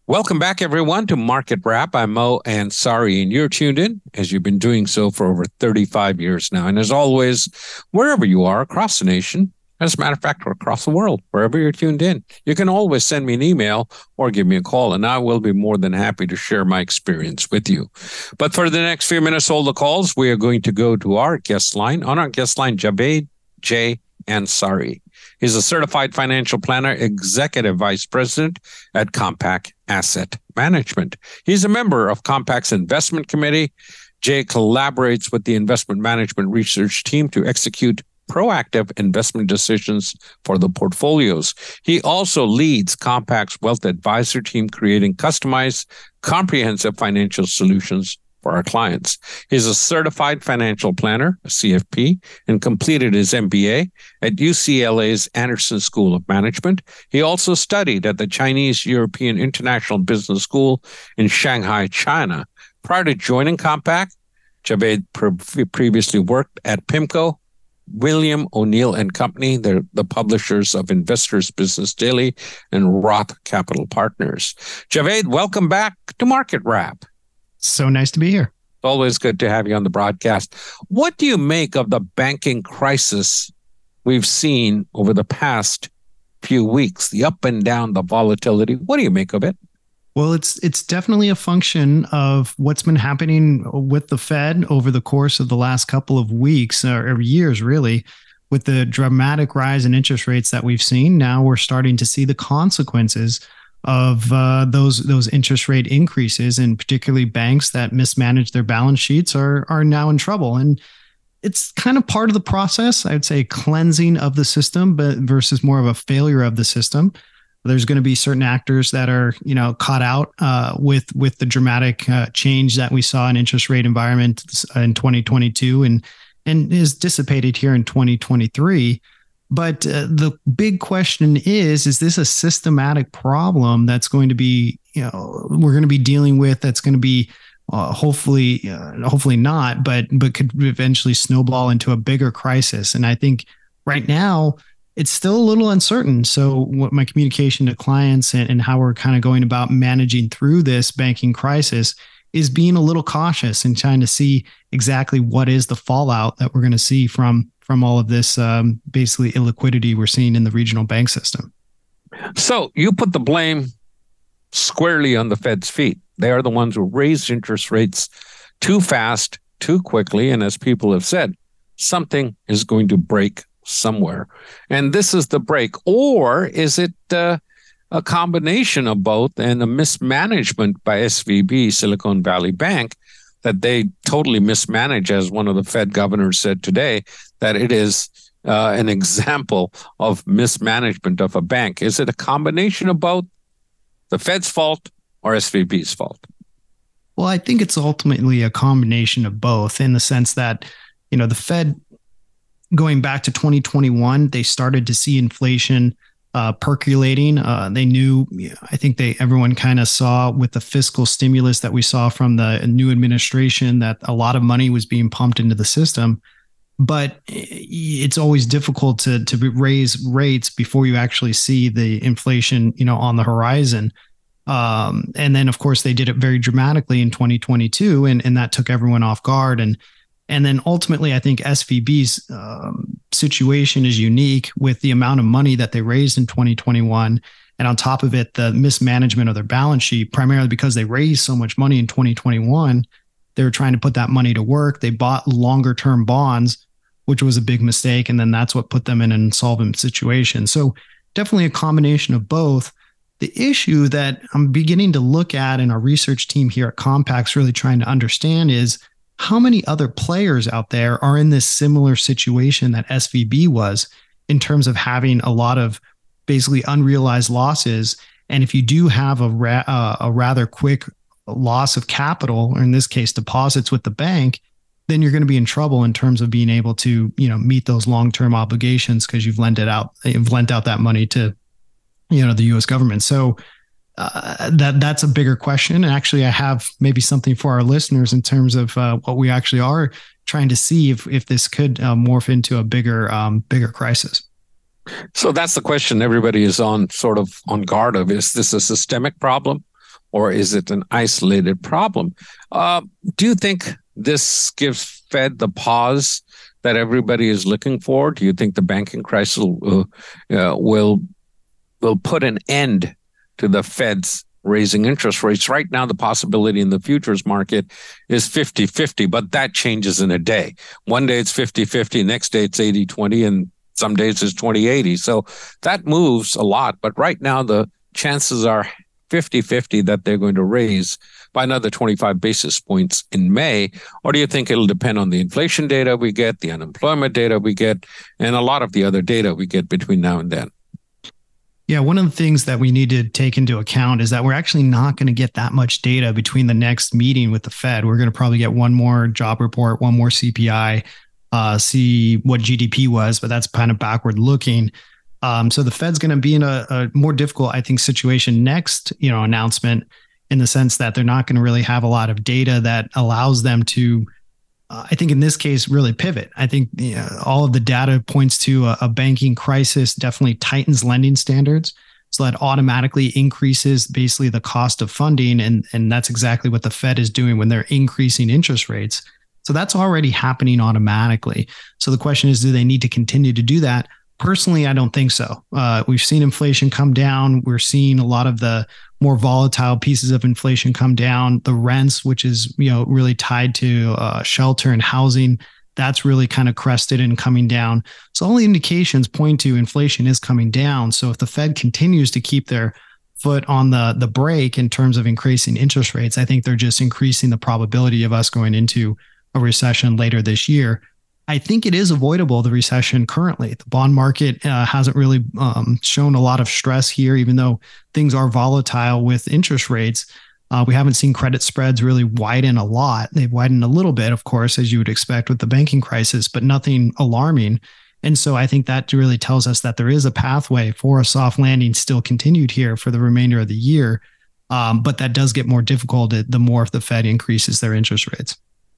Welcome back, everyone, to Market Wrap. I'm Mo Ansari, and you're tuned in, as you've been doing so for over 35 years now. And as always, wherever you are across the nation, as a matter of fact, or across the world, wherever you're tuned in, you can always send me an email or give me a call, and I will be more than happy to share my experience with you. But for the next few minutes, hold the calls. We are going to go to our guest line. On our guest line, Javed J. Ansari. He's a certified financial planner, executive vice president at Compaq Asset Management. He's a member of Compaq's investment committee. Jay collaborates with the investment management research team to execute proactive investment decisions for the portfolios. He also leads Compaq's wealth advisor team, creating customized, comprehensive financial solutions for our clients. He's a certified financial planner, a CFP, and completed his MBA at UCLA's Anderson School of Management. He also studied at the Chinese European International Business School in Shanghai, China. Prior to joining Compaq, Javed previously worked at PIMCO, William O'Neill and Company. They're the publishers of Investors Business Daily and Roth Capital Partners. Javed, welcome back to Market Wrap. So nice to be here. Always good to have you on the broadcast. What do you make of the banking crisis we've seen over the past few weeks, the up and down, the volatility? What do you make of it? Well, it's definitely a function of what's been happening with the Fed over the course of the last couple of weeks or years, really. With the dramatic rise in interest rates that we've seen, now we're starting to see the consequences of those interest rate increases, and particularly banks that mismanage their balance sheets are now in trouble. And it's kind of part of the process, I would say, cleansing of the system, but versus more of a failure of the system. There's going to be certain actors that are, caught out with the dramatic change that we saw in interest rate environment in 2022 and is dissipated here in 2023. But the big question is this a systematic problem that's going to be, we're going to be dealing with, that's going to be hopefully not, but could eventually snowball into a bigger crisis? And I think right now it's still a little uncertain. So what my communication to clients and how we're kind of going about managing through this banking crisis is being a little cautious and trying to see exactly what is the fallout that we're going to see from all of this basically illiquidity we're seeing in the regional bank system. So you put the blame squarely on the Fed's feet. They are the ones who raised interest rates too fast, too quickly. And as people have said, something is going to break somewhere. And this is the break. Or is it a combination of both and a mismanagement by SVB, Silicon Valley Bank, that they totally mismanage, as one of the Fed governors said today, that it is an example of mismanagement of a bank? Is it a combination of both, the Fed's fault or SVB's fault? Well, I think it's ultimately a combination of both, in the sense that, the Fed, going back to 2021, they started to see inflation percolating. They knew, I think everyone kind of saw with the fiscal stimulus that we saw from the new administration, that a lot of money was being pumped into the system. But it's always difficult to raise rates before you actually see the inflation, on the horizon. And then, of course, they did it very dramatically in 2022, and that took everyone off guard. And then ultimately, I think SVB's situation is unique with the amount of money that they raised in 2021. And on top of it, the mismanagement of their balance sheet, primarily because they raised so much money in 2021. They were trying to put that money to work. They bought longer term bonds, which was a big mistake. And then that's what put them in an insolvent situation. So definitely a combination of both. The issue that I'm beginning to look at, and our research team here at Compaq's really trying to understand, is how many other players out there are in this similar situation that SVB was, in terms of having a lot of basically unrealized losses. And if you do have a rather quick loss of capital, or in this case, deposits with the bank, then you're going to be in trouble in terms of being able to, meet those long-term obligations, because you've lent out that money to, the U.S. government. So that's a bigger question. And actually, I have maybe something for our listeners in terms of what we actually are trying to see if this could morph into a bigger crisis. So that's the question everybody is sort of on guard of. Is this a systemic problem, or is it an isolated problem? Do you think this gives Fed the pause that everybody is looking for? Do you think the banking crisis will put an end to the Fed's raising interest rates? Right now, the possibility in the futures market is 50-50, but that changes in a day. One day it's 50-50, next day it's 80-20, and some days it's 20-80. So that moves a lot. But right now, the chances are 50-50 that they're going to raise by another 25 basis points in May? Or do you think it'll depend on the inflation data we get, the unemployment data we get, and a lot of the other data we get between now and then? Yeah, one of the things that we need to take into account is that we're actually not going to get that much data between the next meeting with the Fed. We're going to probably get one more job report, one more CPI, see what GDP was, but that's kind of backward looking. So the Fed's going to be in a more difficult, I think, situation next, announcement, in the sense that they're not going to really have a lot of data that allows them to, I think in this case, really pivot. I think all of the data points to a banking crisis, definitely tightens lending standards. So that automatically increases basically the cost of funding. And that's exactly what the Fed is doing when they're increasing interest rates. So that's already happening automatically. So the question is, do they need to continue to do that? Personally, I don't think so. We've seen inflation come down. We're seeing a lot of the more volatile pieces of inflation come down. The rents, which is really tied to shelter and housing, that's really kind of crested and coming down. So all the indications point to inflation is coming down. So if the Fed continues to keep their foot on the brake in terms of increasing interest rates, I think they're just increasing the probability of us going into a recession later this year. I think it is avoidable, the recession currently. The bond market hasn't really shown a lot of stress here, even though things are volatile with interest rates. We haven't seen credit spreads really widen a lot. They've widened a little bit, of course, as you would expect with the banking crisis, but nothing alarming. And so I think that really tells us that there is a pathway for a soft landing still continued here for the remainder of the year. But that does get more difficult the more the Fed increases their interest rates.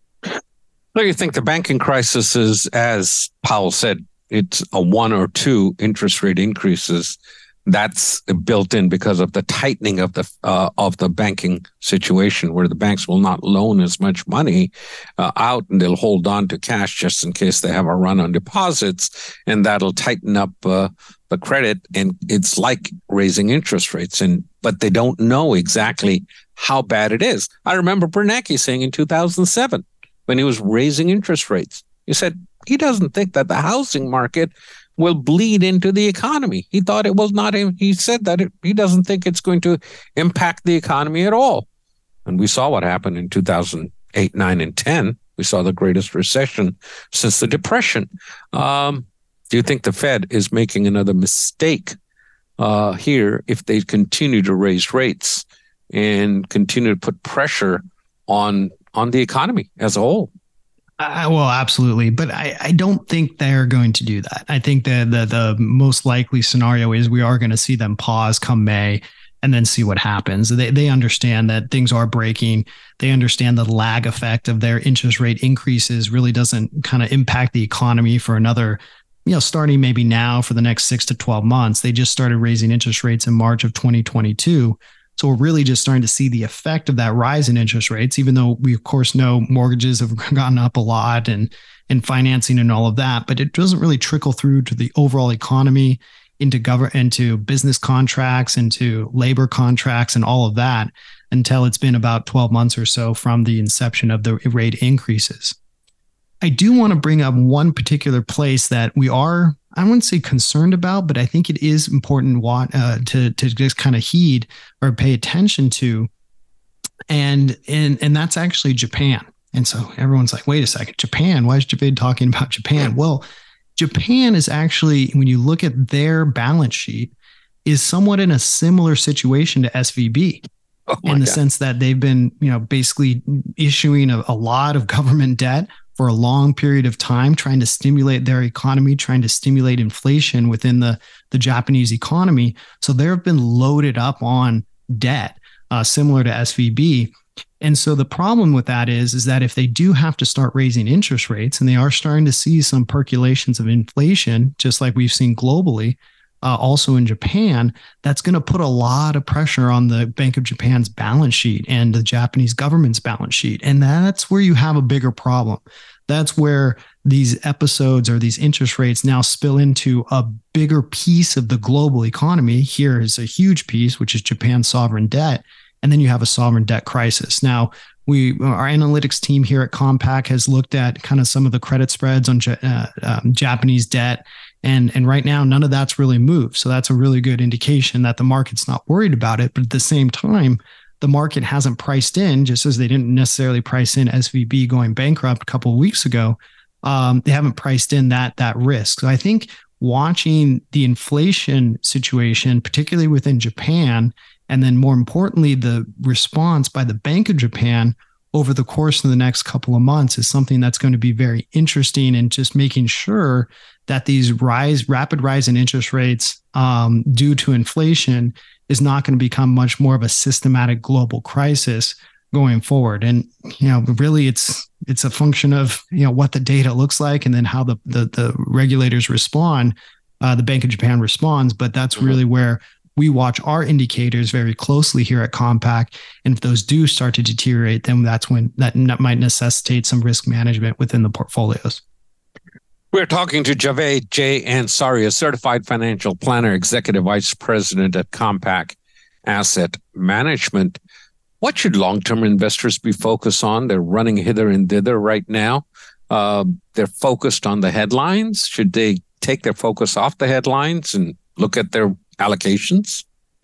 So you think the banking crisis is, as Powell said, it's a 1 or 2 interest rate increases that's built in because of the tightening of the banking situation, where the banks will not loan as much money out, and they'll hold on to cash just in case they have a run on deposits, and that'll tighten up the credit. And it's like raising interest rates, but they don't know exactly how bad it is. I remember Bernanke saying in 2007, when he was raising interest rates, he said he doesn't think that the housing market will bleed into the economy. He thought it was not. He said that he doesn't think it's going to impact the economy at all. And we saw what happened in 2008, 9, and 10. We saw the greatest recession since the Depression. Do you think the Fed is making another mistake here if they continue to raise rates and continue to put pressure on the economy as a whole? Well, absolutely. But I don't think they're going to do that. I think the most likely scenario is we are going to see them pause come May and then see what happens. They understand that things are breaking. They understand the lag effect of their interest rate increases really doesn't kind of impact the economy for another, starting maybe now for the next 6 to 12 months. They just started raising interest rates in March of 2022. So we're really just starting to see the effect of that rise in interest rates, even though we, of course, know mortgages have gone up a lot and financing and all of that. But it doesn't really trickle through to the overall economy, into business contracts, into labor contracts and all of that until it's been about 12 months or so from the inception of the rate increases. I do want to bring up one particular place that we are, I wouldn't say concerned about, but I think it is important to just kind of heed or pay attention to. And that's actually Japan. And so everyone's like, wait a second, Japan, why is Javed talking about Japan? Well, Japan is actually, when you look at their balance sheet, is somewhat in a similar situation to SVB. In the sense that they've been, basically issuing a lot of government debt for a long period of time, trying to stimulate their economy, trying to stimulate inflation within the Japanese economy. So they've been loaded up on debt, similar to SVB. And so the problem with that is that if they do have to start raising interest rates, and they are starting to see some percolations of inflation, just like we've seen globally, also in Japan, that's going to put a lot of pressure on the Bank of Japan's balance sheet and the Japanese government's balance sheet. And that's where you have a bigger problem. That's where these episodes or these interest rates now spill into a bigger piece of the global economy. Here is a huge piece, which is Japan's sovereign debt. And then you have a sovereign debt crisis. Now, our analytics team here at Compaq has looked at kind of some of the credit spreads on Japanese debt. And right now, none of that's really moved. So that's a really good indication that the market's not worried about it. But at the same time, the market hasn't priced in, just as they didn't necessarily price in SVB going bankrupt a couple of weeks ago. They haven't priced in that risk. So I think watching the inflation situation, particularly within Japan, and then more importantly, the response by the Bank of Japan over the course of the next couple of months is something that's going to be very interesting, and just making sure that these rapid rise in interest rates due to inflation is not going to become much more of a systematic global crisis going forward. And, really it's a function of, what the data looks like and then how the regulators respond, the Bank of Japan responds. But that's really where we watch our indicators very closely here at Compaq. And if those do start to deteriorate, then that's when that might necessitate some risk management within the portfolios. We're talking to Javed J. Ansari, a certified financial planner, executive vice president at Compaq Asset Management. What should long-term investors be focused on? They're running hither and thither right now. They're focused on the headlines. Should they take their focus off the headlines and look at their allocations?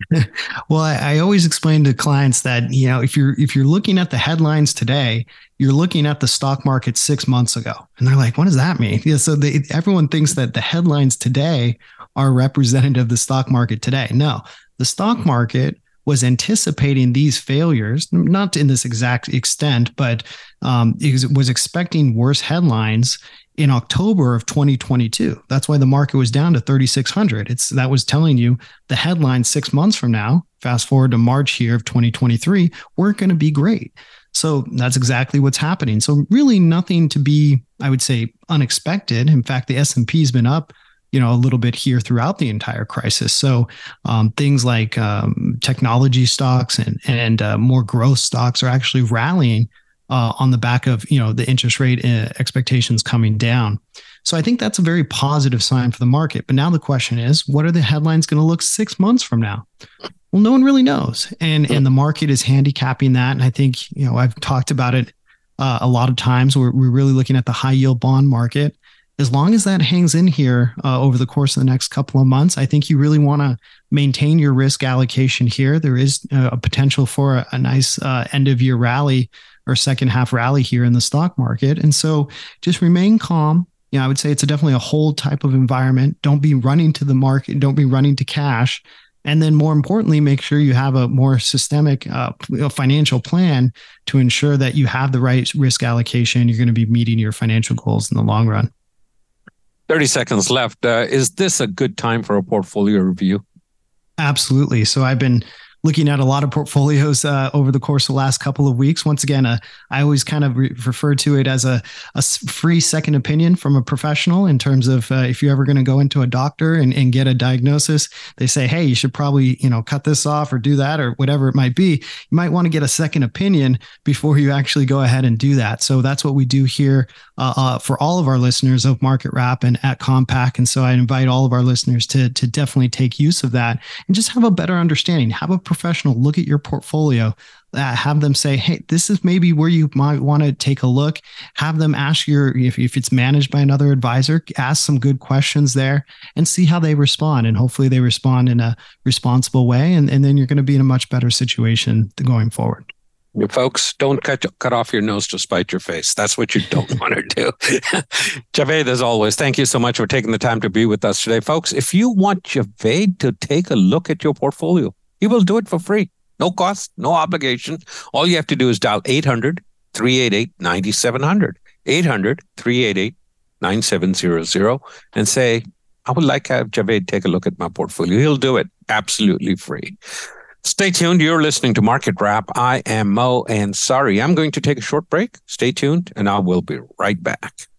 Well, I always explain to clients that, if you're looking at the headlines today, you're looking at the stock market 6 months ago. And they're like, what does that mean? Yeah, so everyone thinks that the headlines today are representative of the stock market today. No, the stock market was anticipating these failures, not in this exact extent, but it was expecting worse headlines in October of 2022. That's why the market was down to 3,600. That was telling you the headlines 6 months from now, fast forward to March here of 2023, weren't going to be great. So that's exactly what's happening. So really nothing to be, I would say, unexpected. In fact, the S&P has been up, a little bit here throughout the entire crisis. So things like technology stocks and more growth stocks are actually rallying on the back of, the interest rate expectations coming down. So I think that's a very positive sign for the market. But now the question is, what are the headlines going to look 6 months from now? Well, no one really knows. And the market is handicapping that. And I think, I've talked about it a lot of times. We're really looking at the high yield bond market. As long as that hangs in here over the course of the next couple of months, I think you really want to maintain your risk allocation here. There is a potential for a nice end of year rally or second half rally here in the stock market. And so just remain calm. I would say it's definitely a hold type of environment. Don't be running to the market. Don't be running to cash. And then more importantly, make sure you have a more systemic financial plan to ensure that you have the right risk allocation. You're going to be meeting your financial goals in the long run. 30 seconds left. Is this a good time for a portfolio review? Absolutely. So I've been looking at a lot of portfolios over the course of the last couple of weeks. Once again, I always kind of refer to it as a free second opinion from a professional in terms of if you're ever going to go into a doctor and get a diagnosis, they say, hey, you should probably, cut this off or do that or whatever it might be. You might want to get a second opinion before you actually go ahead and do that. So that's what we do here for all of our listeners of Market Wrap and at Compaq. And so I invite all of our listeners to definitely take use of that and just have a better understanding, have a professional look at your portfolio, have them say, hey, this is maybe where you might want to take a look. Have them ask if it's managed by another advisor, ask some good questions there and see how they respond. And hopefully they respond in a responsible way. And then you're going to be in a much better situation going forward. You folks, don't cut off your nose to spite your face. That's what you don't want to do. Javed, as always, thank you so much for taking the time to be with us today. Folks, if you want Javed to take a look at your portfolio, he will do it for free. No cost, no obligation. All you have to do is dial 800-388-9700, 800-388-9700, and say, I would like to have Javed take a look at my portfolio. He'll do it absolutely free. Stay tuned. You're listening to Market Wrap. I am Mo Ansari. I'm going to take a short break. Stay tuned, and I will be right back.